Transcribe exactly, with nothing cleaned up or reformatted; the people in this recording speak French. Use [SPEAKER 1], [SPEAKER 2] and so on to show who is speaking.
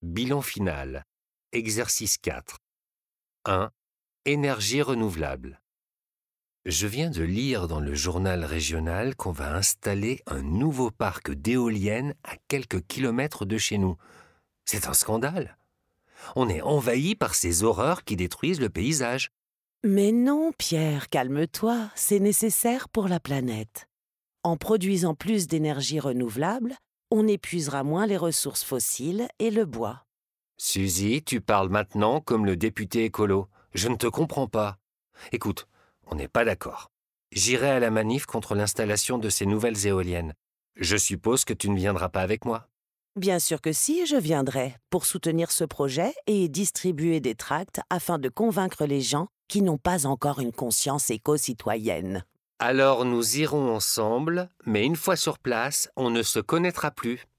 [SPEAKER 1] Bilan final. Exercice quatre. un. Énergie renouvelable. Je viens de lire dans le journal régional qu'on va installer un nouveau parc d'éoliennes à quelques kilomètres de chez nous. C'est un scandale. On est envahi par ces horreurs qui détruisent le paysage.
[SPEAKER 2] Mais non, Pierre, calme-toi, c'est nécessaire pour la planète. En produisant plus d'énergie renouvelable, on épuisera moins les ressources fossiles et le bois.
[SPEAKER 1] Suzy, tu parles maintenant comme le député écolo. Je ne te comprends pas. Écoute, on n'est pas d'accord. J'irai à la manif contre l'installation de ces nouvelles éoliennes. Je suppose que tu ne viendras pas avec moi.
[SPEAKER 2] Bien sûr que si, je viendrai pour soutenir ce projet et distribuer des tracts afin de convaincre les gens qui n'ont pas encore une conscience éco-citoyenne.
[SPEAKER 1] Alors nous irons ensemble, mais une fois sur place, on ne se connaîtra plus.